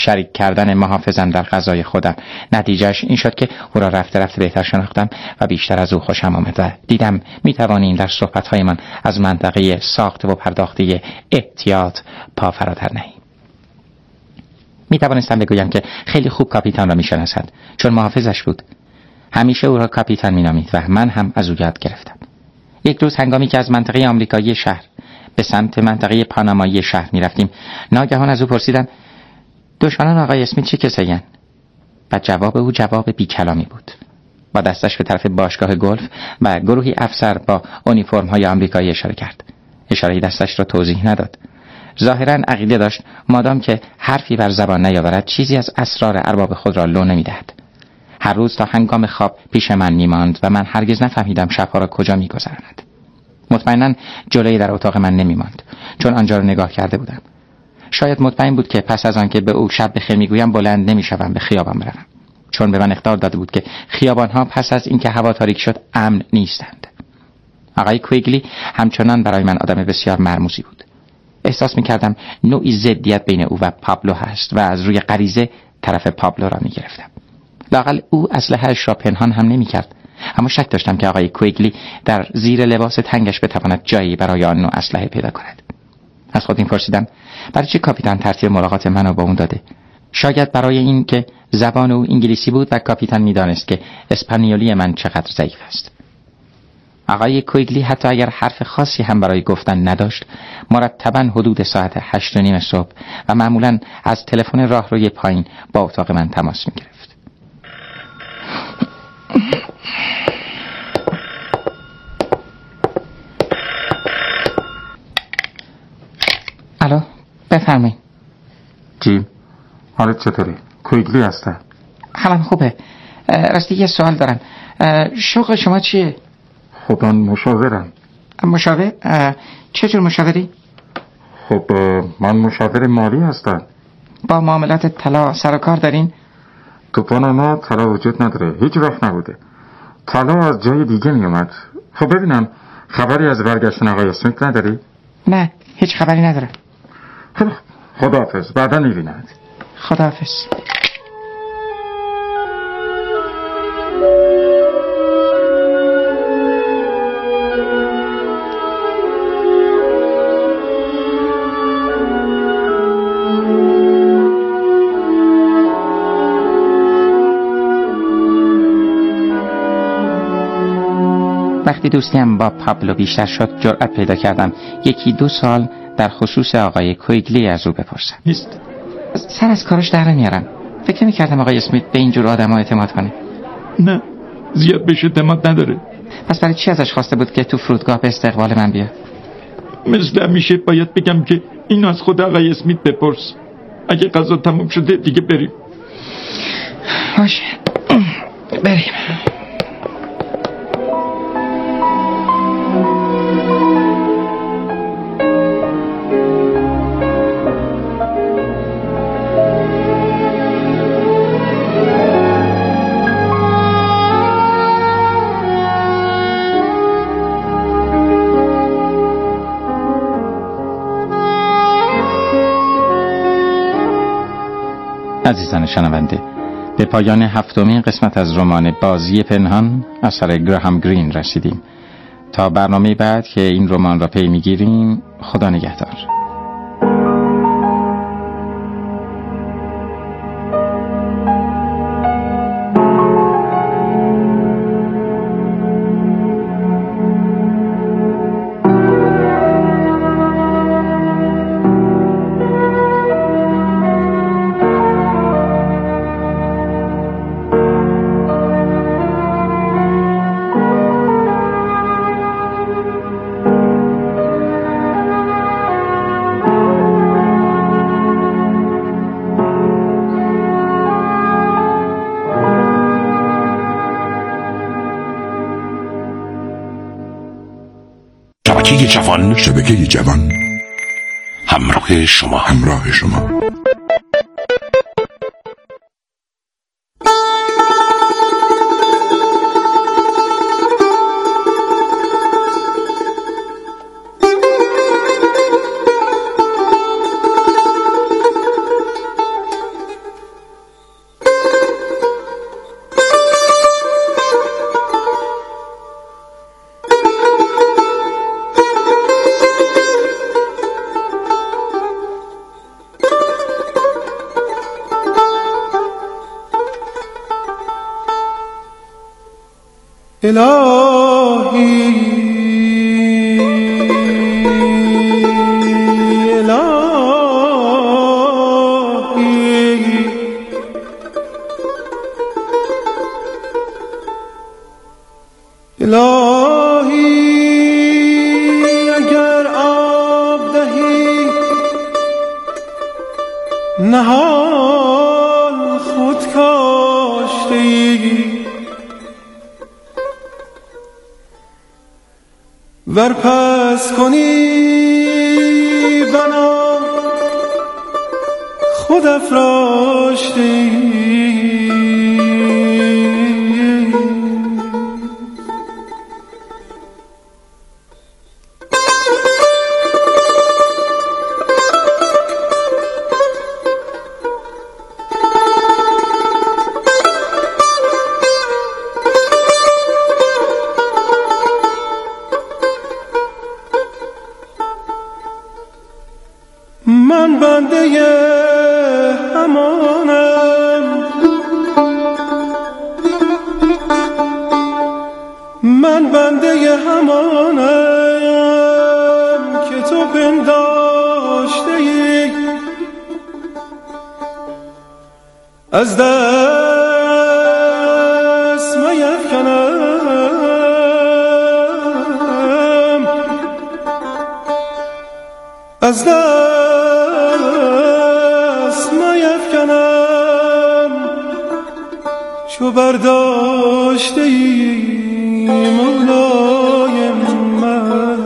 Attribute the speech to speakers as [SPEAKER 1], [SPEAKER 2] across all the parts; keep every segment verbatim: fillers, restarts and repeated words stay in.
[SPEAKER 1] شریک کردن محافظم در غذای خودم. نتیجهش این شد که او را رفته رفته بهتر شناختم و بیشتر از او خوشم آمد و دیدم میتوانیم در صحبت‌هایمان از منطقه ساخته و پرداخته احتیاط پا فراتر نهیم. می توانستم بگویم که خیلی خوب کاپیتان را می شناسد چون محافظش بود. همیشه او را کاپیتان می نامید و من هم از او یاد گرفتم. یک روز هنگامی که از منطقه آمریکایی شهر به سمت منطقه پانامایی شهر می رفتیم، ناگهان از او پرسیدم دشمنان آقای اسمیت چه کسایند؟ و جواب او جواب بی کلامی بود. با دستش به طرف باشگاه گلف و گروهی افسر با اونیفرم های آمریکایی اشاره کرد. اشاره دستش را توضیح نداد. ظاهراً عقیده داشت مادام که حرفی بر زبان نیاورد چیزی از اسرار ارباب خود را لو نمی‌دهد. هر روز تا هنگام خواب پیش من می‌ماند و من هرگز نفهمیدم شب‌ها را کجا می‌گذراند. مطمئناً جلوی در اتاق من نمی‌ماند چون آنجا را نگاه کرده بودم. شاید مطمئن بود که پس از آن که به او شب بخیر می‌گویم بلند نمی‌شوم به خیابان بروم، چون به من اخطار داده بود که خیابان‌ها پس از اینکه هوا تاریک شد امن نیستند. آقای کویگلی همچنان برای من آدم بسیار مرموزی بود. احساس می‌کردم نوعی ضدیت بین او و پابلو هست و از روی غریزه طرف پابلو را می‌گرفتم. لااقل او اسلحه‌اش را پنهان هم نمی‌کرد، اما شک داشتم که آقای کویگلی در زیر لباس تنگش بتواند جایی برای آن نوع اسلحه پیدا کند. از خود این پرسیدم برای چه کاپیتان ترتیب ملاقات منو با اون داده؟ شاید برای این که زبان او انگلیسی بود و کاپیتان می‌دانست که اسپانیولی من چقدر ضعیف است. آقای کویگلی حتی اگر حرف خاصی هم برای گفتن نداشت، مرتباً حدود ساعت هشت و نیم صبح و معمولاً از تلفن راهروی پایین با اتاق من تماس می‌گرفت. الو، بفرمایید.
[SPEAKER 2] جیم، حالت چطوری؟ کویگلی هستم.
[SPEAKER 1] حالم خوبه. راستی یه سوال دارم. شغل شما چیه؟
[SPEAKER 2] خب من مشاورم.
[SPEAKER 1] مشاور؟ چه جور مشاوری؟
[SPEAKER 2] خب من مشاور مالی هستم.
[SPEAKER 1] با معاملات طلا سر و کار دارین؟
[SPEAKER 2] تو پاناما طلا وجود نداره، هیچ وقت نبوده. طلا از جای دیگه می اومد. خب ببینم خبری از برگشتن آقای اسمیت نداری؟
[SPEAKER 1] نه، هیچ خبری ندارم.
[SPEAKER 2] خب خداحافظ، بعدا میبیند.
[SPEAKER 1] خداحافظ. وقتی دوستیم با پابلو بیشتر شد جرأت پیدا کردم یکی دو سال در خصوص آقای کویگلی از او بپرسم.
[SPEAKER 2] نیست.
[SPEAKER 1] سر از کارش در نمیارم. فکر نمی‌کردم آقای اسمیت به اینجور آدم‌ها اعتماد کنه.
[SPEAKER 2] نه، زیاد بهش اعتماد نداره.
[SPEAKER 1] پس برای چی ازش خواسته بود که تو فرودگاه به استقبال من بیاد؟
[SPEAKER 2] مثل همیشه باید بگم که این از خود آقای اسمیت بپرس. اگه غذا تموم شده دیگه بریم.
[SPEAKER 1] باشه، بریم. عزیزان شنونده، به پایان هفتمین قسمت از رمان بازی پنهان اثر گراهام گرین رسیدیم. تا برنامه بعد که این رمان را پی میگیریم، خدا نگهدار.
[SPEAKER 3] شبکه جوان شبکه جوان همراه شما همراه شما
[SPEAKER 4] الهی الهی اگر آب دهی نهال خود کاشتی ور پس کنی بنا خود افراشتی من بنده همانم من بنده همانم که تو پنداشته ای از دست میفکنم از دست چو برداشته ای مولای من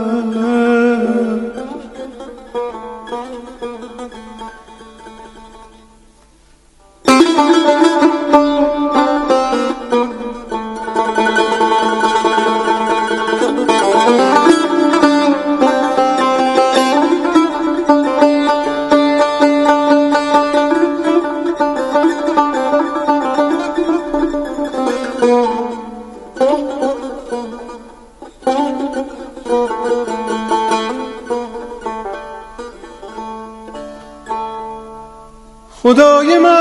[SPEAKER 4] خدای من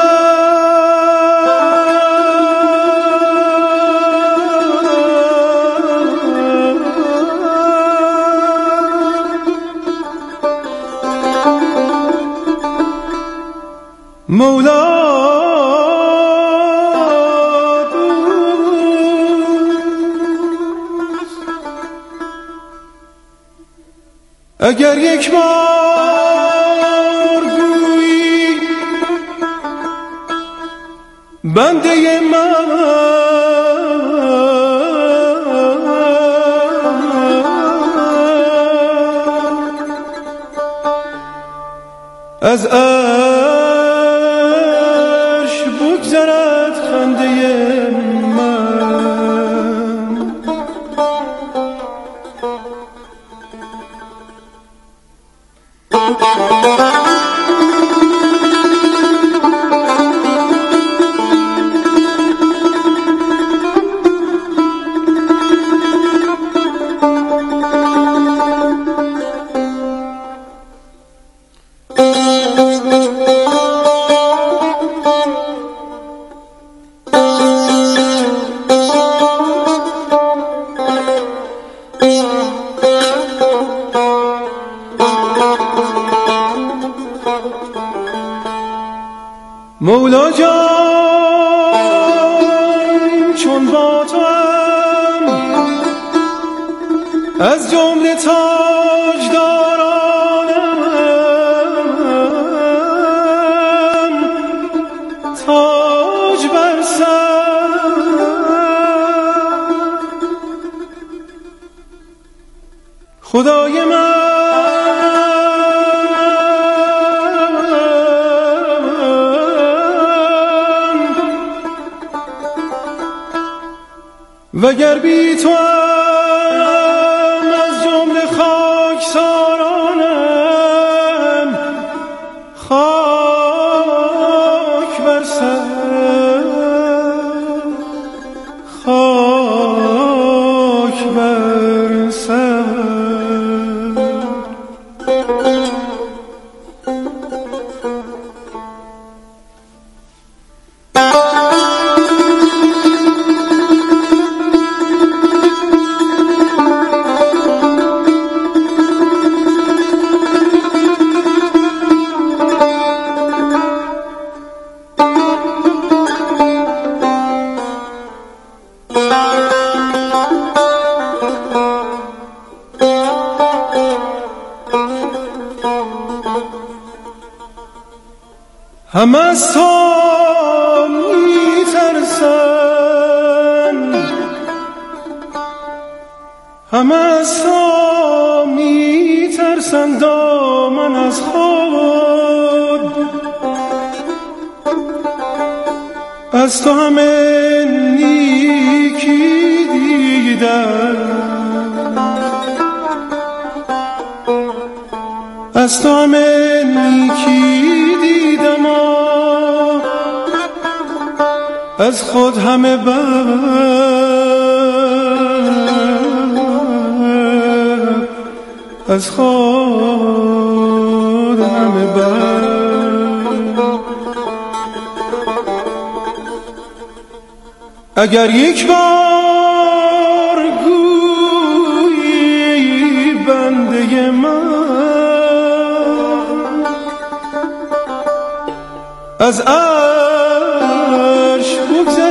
[SPEAKER 4] مولا اگر یک بار گویی بنده من از عرش بگذرد خنده من مولا جان چون با تو هم از جمله تاجدارانم تاج بر سر خدای من وگر بی تو هم از جمله خاکسارانم خاک بر سر خاک بر سر همه از تو میترسن، همه از تو میترسن دامن از خود، از تو همه نیکی دیدن، از تو همه نیکی دیدم، از خود همه بد، از خود همه بد. اگر یک بار گویی بنده من از عرش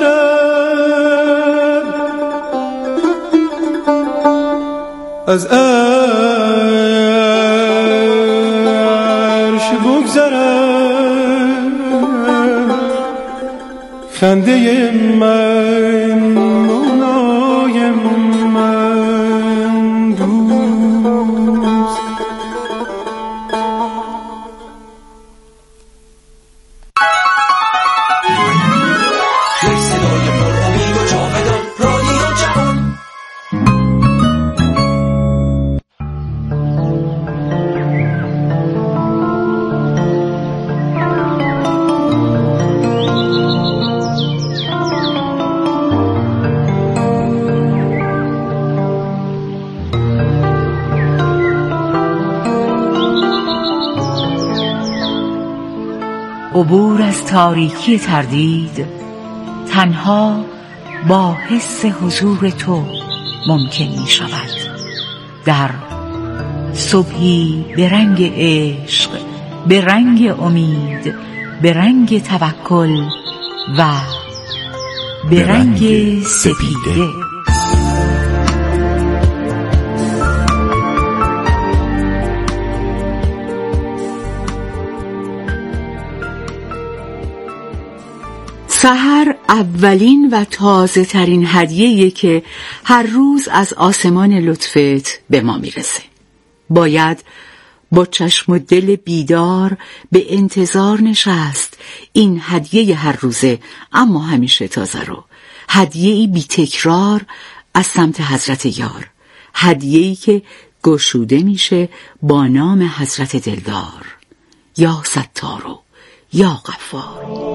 [SPEAKER 4] بگذرد، از عرش بگذرد، خنده من مولای من دوست.
[SPEAKER 5] عبور از تاریکی تردید تنها با حس حضور تو ممکن می شود. در صبحی به رنگ عشق، به رنگ امید، به رنگ توکل و به رنگ سپیده. سحر اولین و تازه ترین هدیه‌ایه که هر روز از آسمان لطفت به ما میرسه. باید با چشم و دل بیدار به انتظار نشست این هدیه هر روزه اما همیشه تازه رو، هدیه‌ای بی تکرار از سمت حضرت یار، هدیه‌ای که گشوده میشه با نام حضرت دلدار، یا ستارو یا غفار.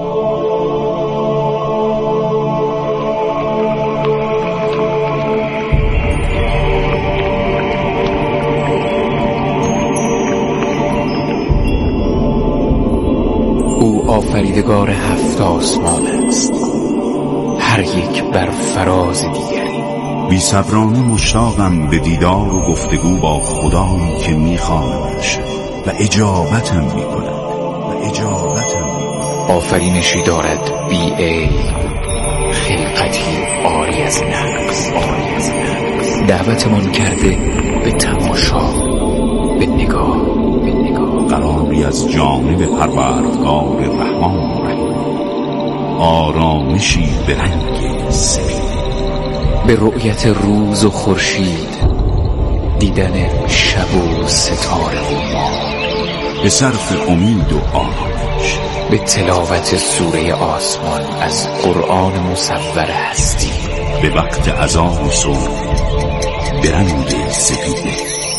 [SPEAKER 6] آفریدگار هفت آسمان است، هر یک بر فراز دیگری.
[SPEAKER 7] بی صبرانه مشتاقم به دیدار و گفتگو با خدایی که میخوانمش و اجابتم میکند و اجابتم میکند.
[SPEAKER 6] آفرینشی دارد بی عیب، خلقتی عاری از نقص، عاری از نقص. دعوتمان کرده به تماشا، به نگاه، به نگاه.
[SPEAKER 7] قراری از جانب پروردگار رحمان رحیم، آرامشی به رنگ سپید،
[SPEAKER 6] به رؤیت روز و خورشید، دیدن شب و ستاره و ماه،
[SPEAKER 7] به صرف امید و آرامش،
[SPEAKER 6] به تلاوت سوره آسمان از قرآن مصور هستی،
[SPEAKER 7] به وقت اذان صبح به رنگ سپیده،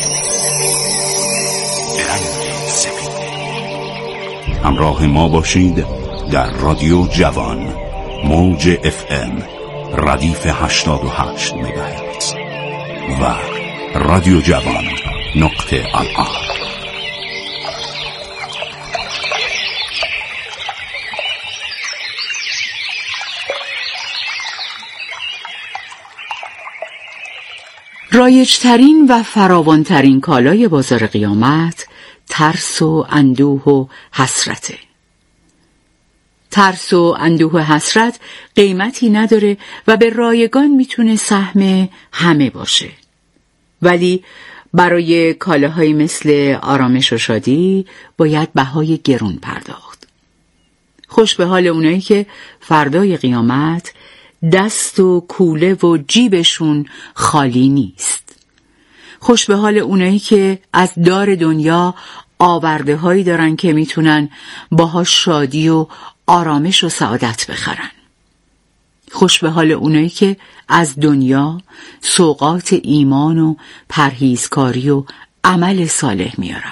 [SPEAKER 7] به رنگ سپیده. همراه ما باشید در رادیو جوان، موج اف ام ردیف هشتاد و هشت مگاهرتز و رادیو جوان نقطه الان.
[SPEAKER 5] رایجترین و فراوانترین کالای بازار قیامت ترس و اندوه و حسرته. ترس و اندوه و حسرت قیمتی نداره و به رایگان میتونه سهم همه باشه. ولی برای کالاهایی مثل آرامش و شادی باید بهای گرون پرداخت. خوش به حال اونایی که فردای قیامت دست و کوله و جیبشون خالی نیست. خوش به حال اونایی که از دار دنیا آورده هایی دارن که میتونن باهاش شادی و آرامش و سعادت بخرن. خوش به حال اونایی که از دنیا سوغات ایمان و پرهیزکاری و عمل صالح میارن.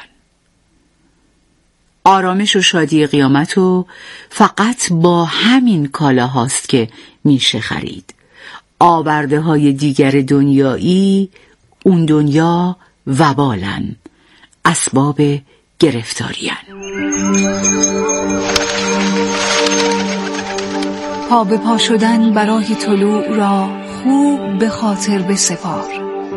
[SPEAKER 5] آرامش و شادی قیامت و فقط با همین کالا هاست که میشه خرید. آورده های دیگر دنیایی اون دنیا وبالن، اسباب گرفتارین.
[SPEAKER 8] پا به پا شدن برای طلوع را خوب به خاطر بسپار.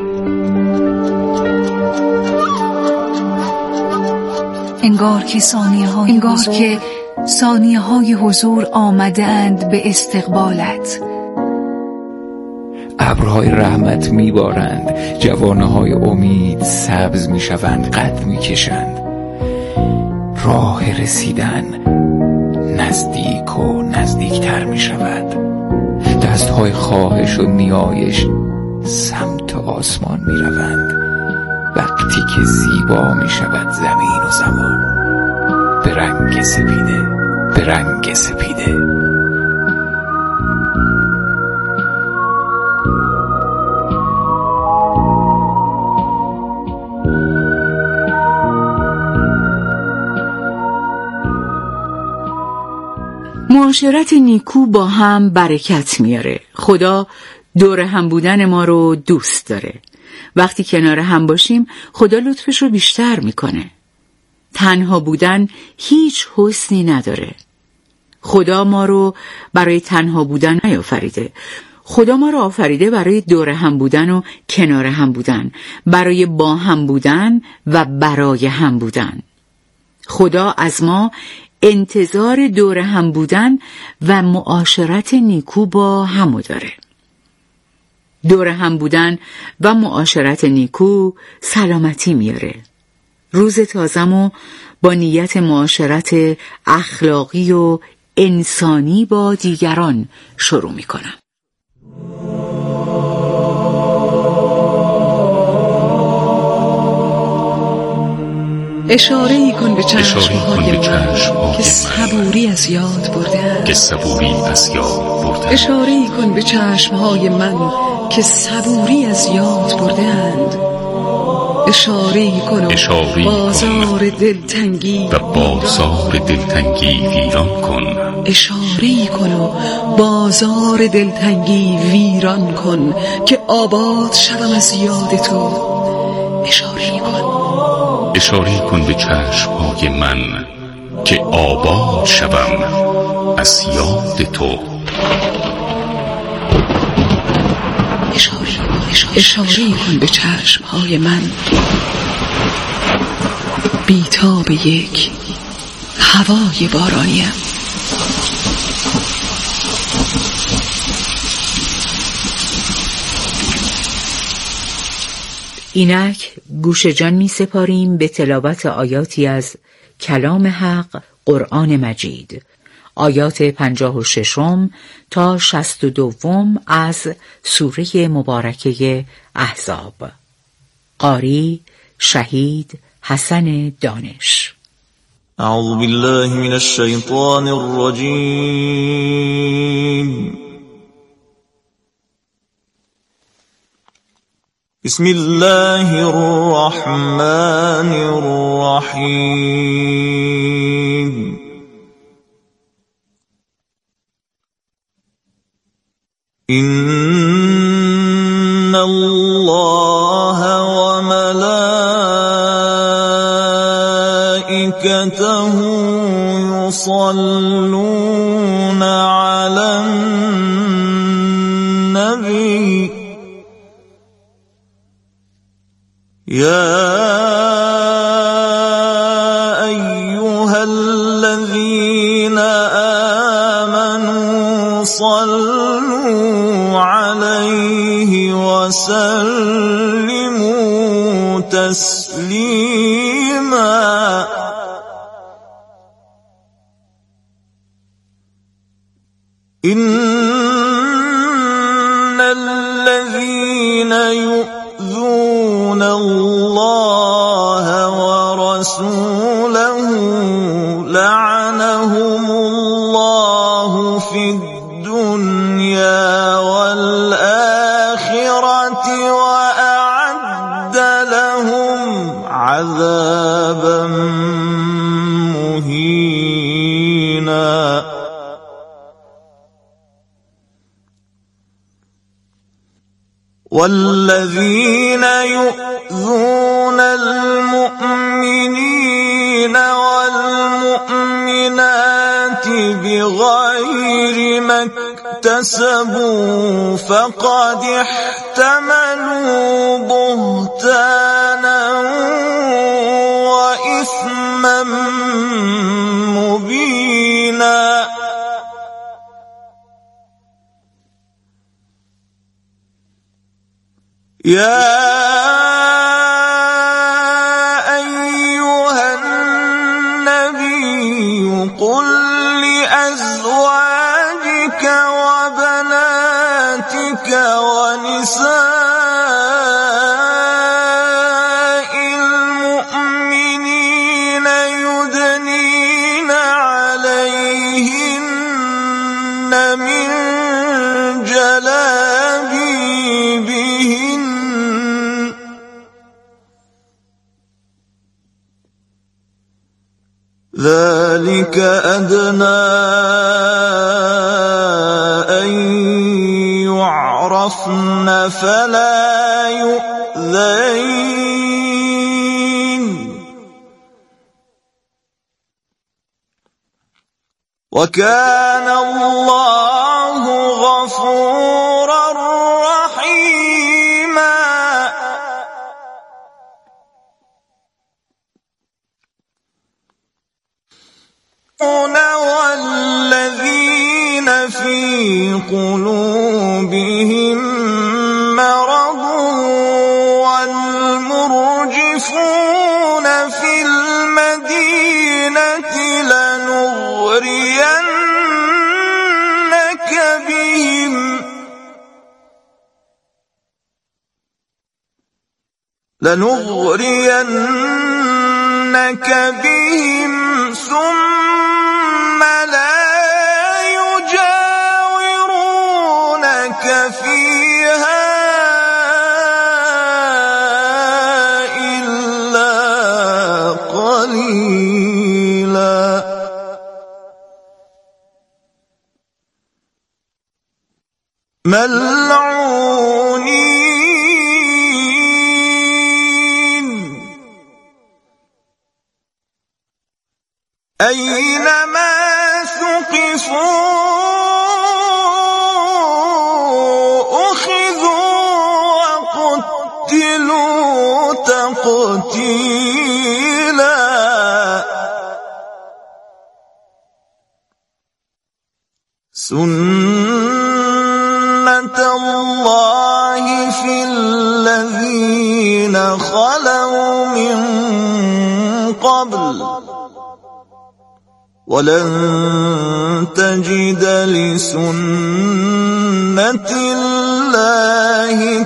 [SPEAKER 8] انگار که ثانیه های انگار حضور... که ثانیه های حضور آمده اند به استقبالت.
[SPEAKER 6] ابرهای رحمت میبارند، جوانه های امید سبز میشوند، قد میکشند. راه رسیدن نزدیک و نزدیکتر میشود. دستهای خواهش و نیایش سمت آسمان میروند. وقتی که زیبا میشود زمین و زمان به رنگ سپیده، به رنگ سپیده.
[SPEAKER 5] معاشرت نیکو با هم برکت میاره. خدا دور هم بودن ما رو دوست داره. وقتی کنار هم باشیم خدا لطفش رو بیشتر میکنه. تنها بودن هیچ حسنی نداره. خدا ما رو برای تنها بودن نیافریده. خدا ما رو آفریده برای دور هم بودن و کنار هم بودن، برای با هم بودن و برای هم بودن. خدا از ما انتظار دور هم بودن و معاشرت نیکو با همو داره. دور هم بودن و معاشرت نیکو سلامتی میاره. روز تازمو با نیت معاشرت اخلاقی و انسانی با دیگران شروع میکنم.
[SPEAKER 8] اشاره ای کن به چشم‌های من که صبوری از یاد برده‌اند.
[SPEAKER 3] که صبوری از یاد برده‌اند.
[SPEAKER 8] اشاره ای کن به چشم‌های من که صبوری از یاد برده‌اند. اشاره ای کن و بازار دلتنگی
[SPEAKER 3] و بازار دلتنگی ویران کن.
[SPEAKER 8] اشاره ای کن و بازار دلتنگی ویران کن که آباد شوم از یاد تو. اشاره ای کن
[SPEAKER 3] اشاره کن به چشم‌های من که آباد شوم از یاد تو.
[SPEAKER 8] اشاره اشاره کن به چشم‌های من بی‌تاب یک هوای بارانیم.
[SPEAKER 5] اینک گوش جان می سپاریم به تلاوت آیاتی از کلام حق قرآن مجید، آیات پنجاه و ششم تا شصت و دوم از سوره مبارکه احزاب. قاری شهید حسن دانش.
[SPEAKER 9] اعوذ بالله من الشیطان الرجیم. بسم الله الرحمن الرحیم. إن الله وملائكته يصلون على النبي يا أيها الذين آمنوا صلوا عليه وسلموا تسليما. إن الذين يؤذون الله ورسوله لعنهم الله في الدنيا والآخرة وأعد لهم عذابا مهينا. والذين يؤذون المؤمنين والمؤمنات بغير ما اكتسبوا فقد احتملوا بهتانا وإثما مبينا. يا أيها النبي قل لأزواجك وبناتك ونساء المؤمنين يدنين عليهن من جلابيبهن ذلك أدنى أن يعرفن فلا يؤذين. وكان الله غفورا رحيما. والذين في قلوبهم مرض والمرجفون في المدينة لنغرينك بهم لنغرينك بهم ثم لا يجاورونك فيها إلا قليلا. ملعونين أينما ثقفوا أخذوا وقتلوا تقتيلا. سنة الله في الذين خلوا من قبل ولن تجد لسنة الله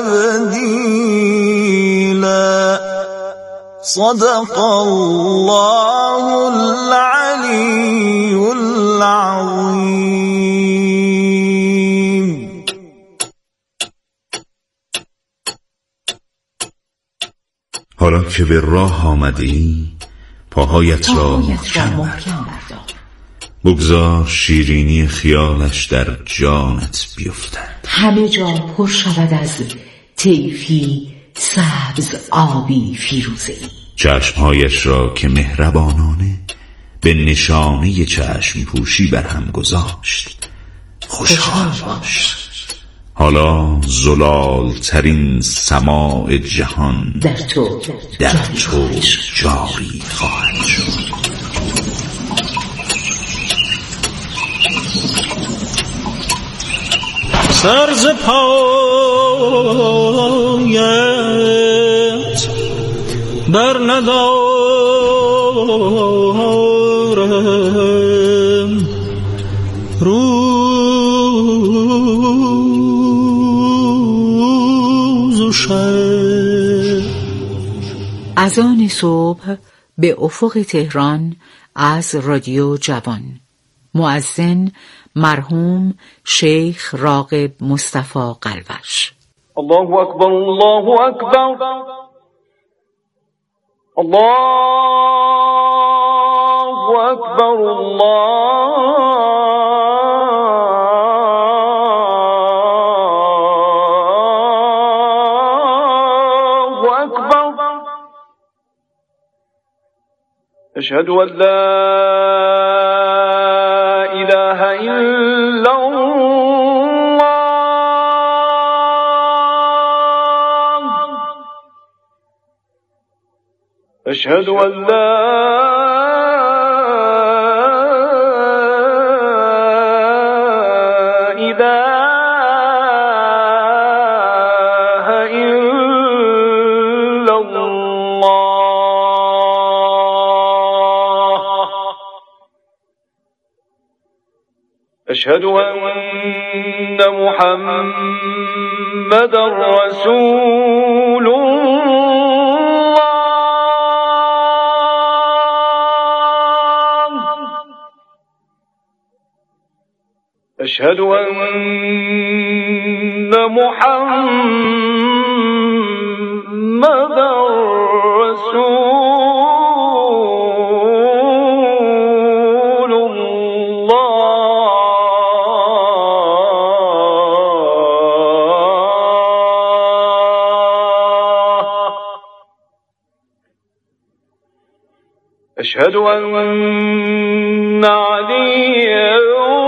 [SPEAKER 9] تبديلا. صدق الله العلي العظيم.
[SPEAKER 7] حالا که به راه آمدی پاهایت را محکم بردار، بگذار شیرینی خیالش در جانت بیفتد.
[SPEAKER 5] همه جا پر شود از طیفی سبز آبی فیروزه‌ای.
[SPEAKER 7] چشمهایش را که مهربانانه به نشانه چشم پوشی بر هم گذاشت خوشحال باش. حالا زلال ترین سماع جهان
[SPEAKER 5] در تو
[SPEAKER 7] در تو جاری خواهد شد.
[SPEAKER 4] سر ز پایت بر ندارم، رو روز و شب.
[SPEAKER 5] از آن صبح به افق تهران از رادیو جوان. مؤذن مرحوم شیخ راغب مصطفی قلوش.
[SPEAKER 10] الله اکبر الله اکبر الله اکبر الله اکبر. اشهد ان لا اله الا الله اشهد ان لا اله الا الله اشهد ان محمدا رسول الله أشهد أن محمدا رسول الله أشهد أن عليا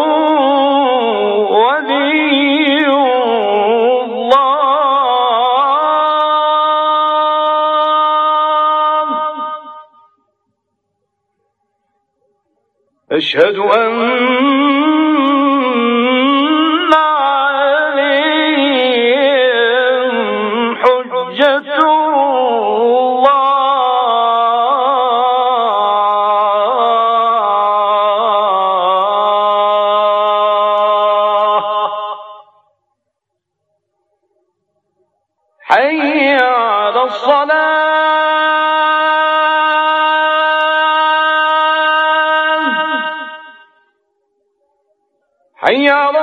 [SPEAKER 10] أشهد أن عليهم حجة الله حي على الصلاة حي على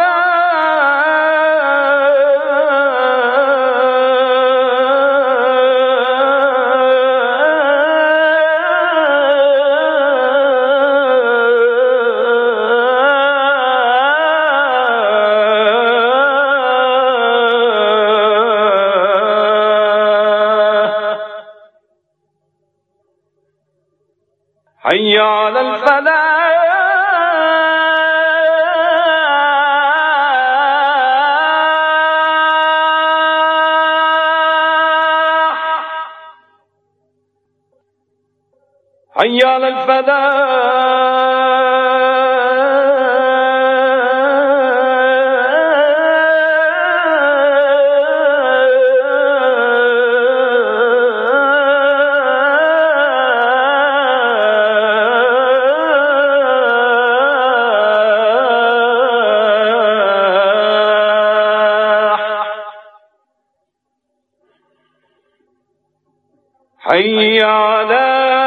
[SPEAKER 10] الصلاة حي على الفلاح حي على الفلاح حي على